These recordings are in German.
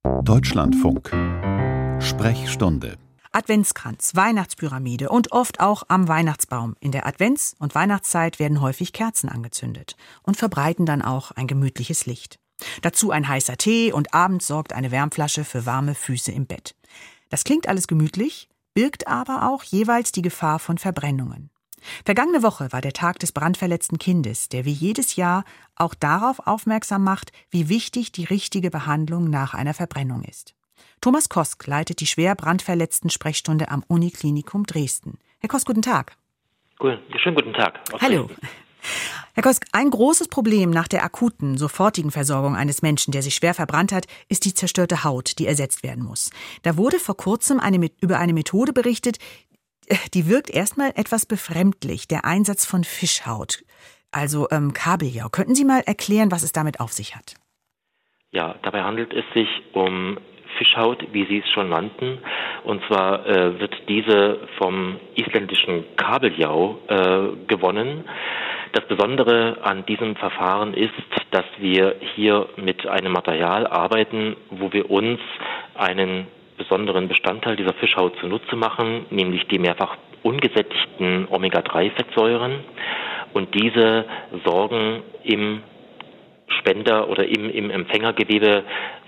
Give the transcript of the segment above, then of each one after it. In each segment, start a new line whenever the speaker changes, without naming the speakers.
Deutschlandfunk. Sprechstunde.
Adventskranz, Weihnachtspyramide und oft auch am Weihnachtsbaum. In der Advents- und Weihnachtszeit werden häufig Kerzen angezündet und verbreiten dann auch ein gemütliches Licht. Dazu ein heißer Tee und abends sorgt eine Wärmflasche für warme Füße im Bett. Das klingt alles gemütlich, birgt aber auch jeweils die Gefahr von Verbrennungen. Vergangene Woche war der Tag des brandverletzten Kindes, der wie jedes Jahr auch darauf aufmerksam macht, wie wichtig die richtige Behandlung nach einer Verbrennung ist. Thomas Kosk leitet die schwer brandverletzten Sprechstunde am Uniklinikum Dresden. Herr Kosk, guten Tag.
Schönen guten Tag.
Hallo. Herr Kosk, ein großes Problem nach der akuten, sofortigen Versorgung eines Menschen, der sich schwer verbrannt hat, ist die zerstörte Haut, die ersetzt werden muss. Da wurde vor kurzem über eine Methode berichtet, die wirkt erstmal etwas befremdlich, der Einsatz von Fischhaut, also Kabeljau. Könnten Sie mal erklären, was es damit auf sich hat?
Ja, dabei handelt es sich um Fischhaut, wie Sie es schon nannten. Und zwar wird diese vom isländischen Kabeljau gewonnen. Das Besondere an diesem Verfahren ist, dass wir hier mit einem Material arbeiten, wo wir uns einen besonderen Bestandteil dieser Fischhaut zunutze machen, nämlich die mehrfach ungesättigten Omega-3-Fettsäuren. Und diese sorgen im Spender- oder im Empfängergewebe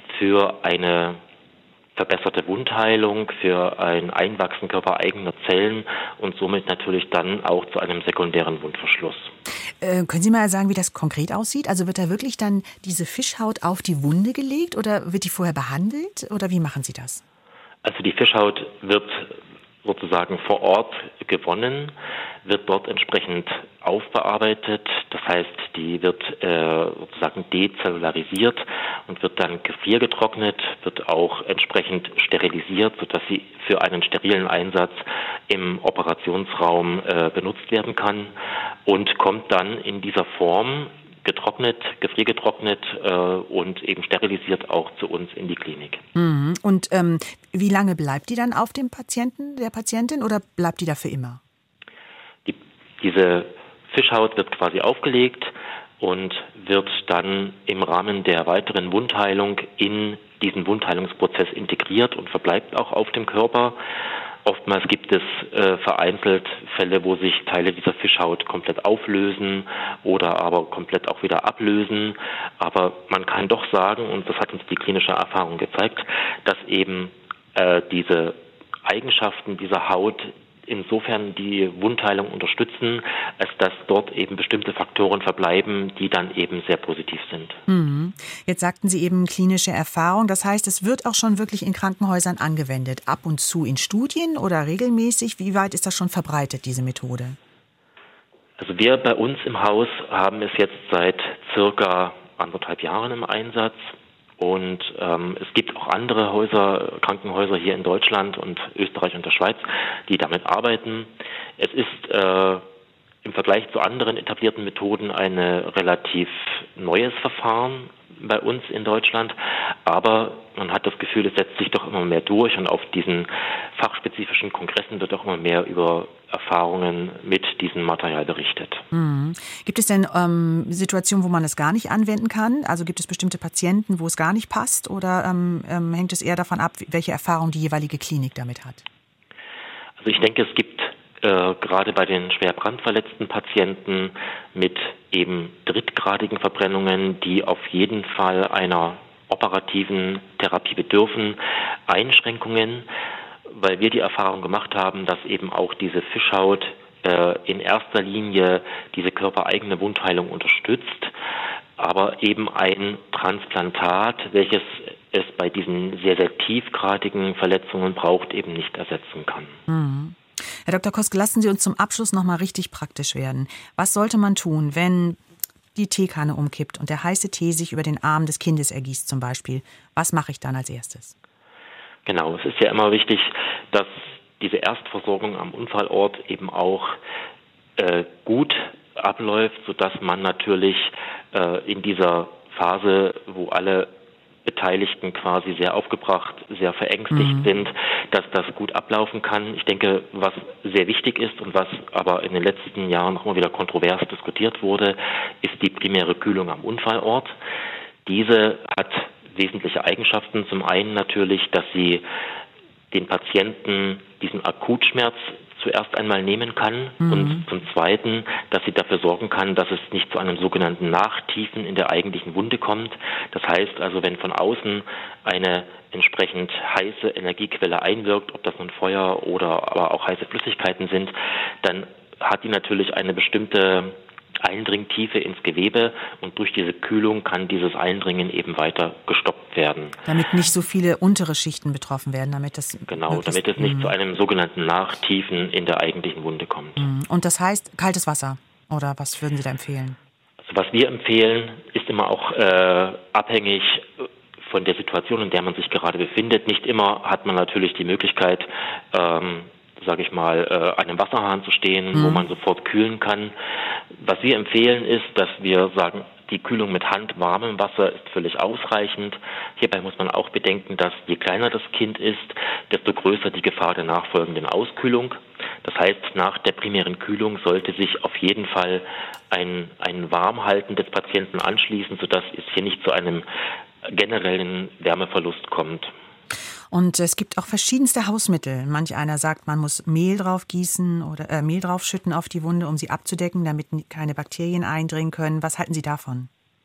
für eine verbesserte Wundheilung, für ein Einwachsen körpereigener Zellen und somit natürlich dann auch zu einem sekundären Wundverschluss.
Können Sie mal sagen, wie das konkret aussieht? Also wird da wirklich dann diese Fischhaut auf die Wunde gelegt oder wird die vorher behandelt oder wie machen Sie das?
Also die Fischhaut wird sozusagen vor Ort gewonnen, wird dort entsprechend aufbearbeitet. Das heißt, die wird sozusagen dezellularisiert und wird dann gefriergetrocknet, wird auch entsprechend sterilisiert, sodass sie für einen sterilen Einsatz im Operationsraum benutzt werden kann und kommt dann in dieser Form getrocknet, gefriergetrocknet und eben sterilisiert auch zu uns in die Klinik.
Mhm. Und wie lange bleibt die dann auf dem Patienten, der Patientin oder bleibt die da für immer?
Diese Fischhaut wird quasi aufgelegt und wird dann im Rahmen der weiteren Wundheilung in diesen Wundheilungsprozess integriert und verbleibt auch auf dem Körper. Oftmals gibt es vereinzelt Fälle, wo sich Teile dieser Fischhaut komplett auflösen oder aber komplett auch wieder ablösen. Aber man kann doch sagen, und das hat uns die klinische Erfahrung gezeigt, dass eben diese Eigenschaften dieser Haut insofern die Wundheilung unterstützen, als dass dort eben bestimmte Faktoren verbleiben, die dann eben sehr positiv sind.
Mhm. Jetzt sagten Sie eben klinische Erfahrung. Das heißt, es wird auch schon wirklich in Krankenhäusern angewendet, ab und zu in Studien oder regelmäßig? Wie weit ist das schon verbreitet, diese Methode?
Also wir bei uns im Haus haben es jetzt seit circa 1,5 Jahren im Einsatz. Und es gibt auch andere Krankenhäuser hier in Deutschland und Österreich und der Schweiz, die damit arbeiten. Es ist im Vergleich zu anderen etablierten Methoden ein relativ neues Verfahren bei uns in Deutschland, aber man hat das Gefühl, es setzt sich doch immer mehr durch und auf diesen fachspezifischen Kongressen wird auch immer mehr über Erfahrungen mit diesem Material berichtet.
Mhm. Gibt es denn Situationen, wo man es gar nicht anwenden kann? Also gibt es bestimmte Patienten, wo es gar nicht passt oder hängt es eher davon ab, welche Erfahrung die jeweilige Klinik damit hat?
Also ich denke, es gibt gerade bei den schwer brandverletzten Patienten mit eben drittgradigen Verbrennungen, die auf jeden Fall einer operativen Therapie bedürfen, Einschränkungen, weil wir die Erfahrung gemacht haben, dass eben auch diese Fischhaut in erster Linie diese körpereigene Wundheilung unterstützt, aber eben ein Transplantat, welches es bei diesen sehr, sehr tiefgradigen Verletzungen braucht, eben nicht ersetzen kann.
Mhm. Herr Dr. Kosk, lassen Sie uns zum Abschluss noch mal richtig praktisch werden. Was sollte man tun, wenn die Teekanne umkippt und der heiße Tee sich über den Arm des Kindes ergießt zum Beispiel? Was mache ich dann als erstes?
Genau, es ist ja immer wichtig, dass diese Erstversorgung am Unfallort eben auch gut abläuft, sodass man natürlich in dieser Phase, wo alle Beteiligten quasi sehr aufgebracht, sehr verängstigt sind, dass das gut ablaufen kann. Ich denke, was sehr wichtig ist und was aber in den letzten Jahren auch immer wieder kontrovers diskutiert wurde, ist die primäre Kühlung am Unfallort. Diese hat wesentliche Eigenschaften. Zum einen natürlich, dass sie den Patienten diesen Akutschmerz zuerst einmal nehmen kann und zum Zweiten, dass sie dafür sorgen kann, dass es nicht zu einem sogenannten Nachtiefen in der eigentlichen Wunde kommt. Das heißt also, wenn von außen eine entsprechend heiße Energiequelle einwirkt, ob das nun Feuer oder aber auch heiße Flüssigkeiten sind, dann hat die natürlich eine bestimmte Eindringtiefe ins Gewebe und durch diese Kühlung kann dieses Eindringen eben weiter gestoppt werden.
Damit nicht so viele untere Schichten betroffen werden, damit es
nicht zu einem sogenannten Nachtiefen in der eigentlichen Wunde kommt.
Und das heißt kaltes Wasser, oder was würden Sie da empfehlen?
Also was wir empfehlen, ist immer auch abhängig von der Situation, in der man sich gerade befindet. Nicht immer hat man natürlich die Möglichkeit, an einem Wasserhahn zu stehen, wo man sofort kühlen kann. Was wir empfehlen ist, dass wir sagen, die Kühlung mit handwarmem Wasser ist völlig ausreichend. Hierbei muss man auch bedenken, dass je kleiner das Kind ist, desto größer die Gefahr der nachfolgenden Auskühlung. Das heißt, nach der primären Kühlung sollte sich auf jeden Fall ein Warmhalten des Patienten anschließen, sodass es hier nicht zu einem generellen Wärmeverlust kommt.
Und es gibt auch verschiedenste Hausmittel. Manch einer sagt, man muss Mehl drauf gießen oder Mehl draufschütten auf die Wunde, um sie abzudecken, damit keine Bakterien eindringen können. Was halten Sie davon?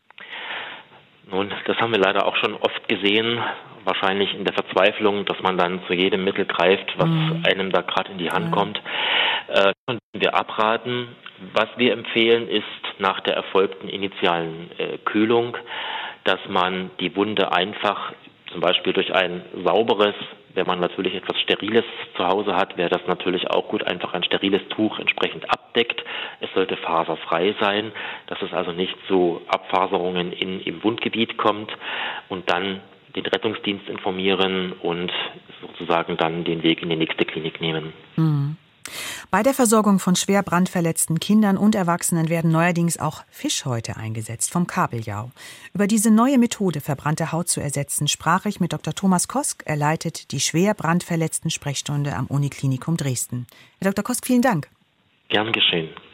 Nun, das haben wir leider auch schon oft gesehen, wahrscheinlich in der Verzweiflung, dass man dann zu jedem Mittel greift, was einem da gerade in die Hand kommt. Können wir abraten. Was wir empfehlen, ist nach der erfolgten initialen Kühlung, dass man die Wunde einfach zum Beispiel durch ein sauberes, wenn man natürlich etwas Steriles zu Hause hat, wäre das natürlich auch gut, einfach ein steriles Tuch entsprechend abdeckt. Es sollte faserfrei sein, dass es also nicht zu Abfaserungen im Wundgebiet kommt und dann den Rettungsdienst informieren und sozusagen dann den Weg in die nächste Klinik nehmen.
Bei der Versorgung von schwer brandverletzten Kindern und Erwachsenen werden neuerdings auch Fischhäute eingesetzt vom Kabeljau. Über diese neue Methode, verbrannte Haut zu ersetzen, sprach ich mit Dr. Thomas Kosk. Er leitet die schwer brandverletzten Sprechstunde am Uniklinikum Dresden. Herr Dr. Kosk, vielen Dank.
Gern geschehen.